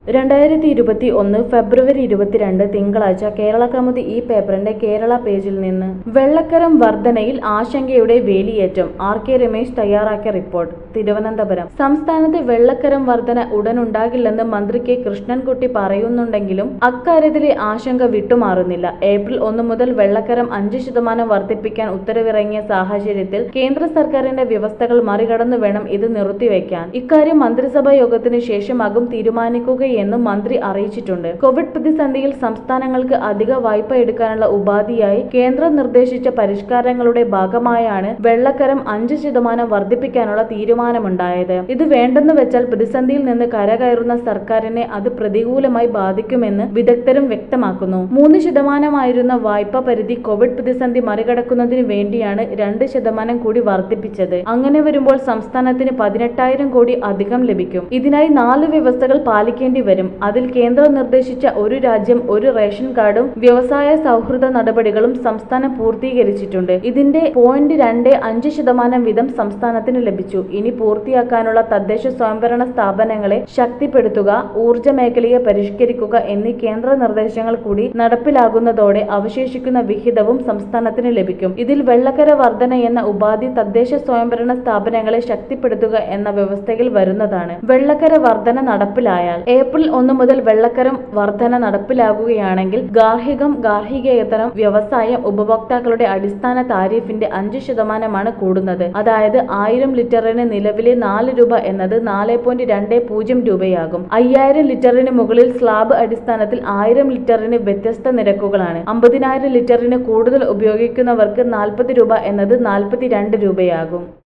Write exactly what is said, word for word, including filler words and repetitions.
രണ്ടായിരത്തി ഇരുപത്തി ഒന്ന് ഫെബ്രുവരി ഇരുപത്തിരണ്ട് തിങ്കളാഴ്ച കേരള കൗമുദി ഈ പേപ്പറിന്റെ കേരള പേജിൽ നിന്ന് വെള്ളക്കരം വർധനയിൽ ആശങ്കയുടെ വേലിയേറ്റം. ആർ കെ രമേശ് തയ്യാറാക്കിയ റിപ്പോർട്ട്. തിരുവനന്തപുരം. സംസ്ഥാനത്ത് വെള്ളക്കരം വർധന ഉടനുണ്ടാകില്ലെന്ന് മന്ത്രി കെ കൃഷ്ണൻകുട്ടി പറയുന്നുണ്ടെങ്കിലും അക്കാര്യത്തിലെ ആശങ്ക വിട്ടുമാറുന്നില്ല. ഏപ്രിൽ ഒന്ന് മുതൽ വെള്ളക്കരം അഞ്ച് ശതമാനം വർദ്ധിപ്പിക്കാൻ ഉത്തരവിറങ്ങിയ സാഹചര്യത്തിൽ കേന്ദ്ര സർക്കാരിന്റെ വ്യവസ്ഥകൾ മറികടന്നു വേണം ഇത് നിർത്തിവെക്കാൻ. ഇക്കാര്യം മന്ത്രിസഭാ യോഗത്തിനു ശേഷമാകും തീരുമാനിക്കുകയെന്നും മന്ത്രി അറിയിച്ചിട്ടുണ്ട്. കോവിഡ് പ്രതിസന്ധിയിൽ സംസ്ഥാനങ്ങൾക്ക് അധിക വായ്പ എടുക്കാനുള്ള ഉപാധിയായി കേന്ദ്രം നിർദ്ദേശിച്ച പരിഷ്കാരങ്ങളുടെ ഭാഗമായാണ് വെള്ളക്കരം അഞ്ച് ശതമാനം വർദ്ധിപ്പിക്കാനുള്ള തീരുമാനമുണ്ടായത്. ഇത് വേണ്ടെന്ന് വെച്ചാൽ പ്രതിസന്ധിയിൽ നിന്ന് കരകയറുന്ന സർക്കാരിനെ അത് പ്രതികൂലമായി ബാധിക്കുമെന്ന് വിദഗ്ധരും വ്യക്തമാക്കുന്നു. മൂന്ന് ശതമാനമായിരുന്ന വായ്പാ പരിധി കോവിഡ് പ്രതിസന്ധി മറികടക്കുന്നതിന് വേണ്ടിയാണ് രണ്ട് ശതമാനം കൂടി വർദ്ധിപ്പിച്ചത്. അങ്ങനെ വരുമ്പോൾ സംസ്ഥാനത്തിന് പതിനെട്ടായിരം കോടി അധികം ലഭിക്കും. ഇതിനായി നാല് വ്യവസ്ഥകൾ പാലിക്കേണ്ടി വരും. അതിൽ കേന്ദ്രം നിർദ്ദേശിച്ച ഒരു രാജ്യം ഒരു റേഷൻ കാർഡും വ്യവസായ സൗഹൃദ നടപടികളും സംസ്ഥാനം പൂർത്തീകരിച്ചിട്ടുണ്ട്. ഇതിന്റെ പോയിന്റ് രണ്ട് അഞ്ച് ശതമാനം വീതം സംസ്ഥാനത്തിന് ലഭിച്ചു. ഇനി പൂർത്തിയാക്കാനുള്ള തദ്ദേശ സ്വയംഭരണ സ്ഥാപനങ്ങളെ ശക്തിപ്പെടുത്തുക, ഊർജ്ജ മേഖലയെ പരിഷ്കരിക്കുക എന്നീ കേന്ദ്ര നിർദ്ദേശങ്ങൾ കൂടി നടപ്പിലാകുന്നതോടെ അവശേഷിക്കുന്ന വിഹിതവും സംസ്ഥാനത്തിന് ലഭിക്കും. ഇതിൽ വെള്ളക്കര വർധന എന്ന ഉപാധി തദ്ദേശ സ്വയംഭരണ സ്ഥാപനങ്ങളെ ശക്തിപ്പെടുത്തുക എന്ന വ്യവസ്ഥയിൽ വരുന്നതാണ്. വെള്ളക്കര വർധന നടപ്പിലായാൽ ഏപ്രിൽ ഒന്ന് മുതൽ വെള്ളക്കരം വർധന നടപ്പിലാകുകയാണെങ്കിൽ ഗാർഹികം, ഗാർഹികേതരം, വ്യവസായം ഉപഭോക്താക്കളുടെ അടിസ്ഥാന താരിഫിന്റെ അഞ്ച് ശതമാനമാണ് കൂടുന്നത്. അതായത് ആയിരം ലിറ്ററിന് നിലവിലെ നാല് രൂപ എന്നത് നാല് പോയിന്റ് രണ്ട് പൂജ്യം രൂപയാകും. അയ്യായിരം ലിറ്ററിന് മുകളിൽ സ്ലാബ് അടിസ്ഥാനത്തിൽ ആയിരം ലിറ്ററിന് വ്യത്യസ്ത നിരക്കുകളാണ്. അമ്പതിനായിരം ലിറ്ററിന് കൂടുതൽ ഉപയോഗിക്കുന്നവർക്ക് നാൽപ്പത് രൂപ എന്നത് നാൽപ്പത്തി രണ്ട് രൂപയാകും.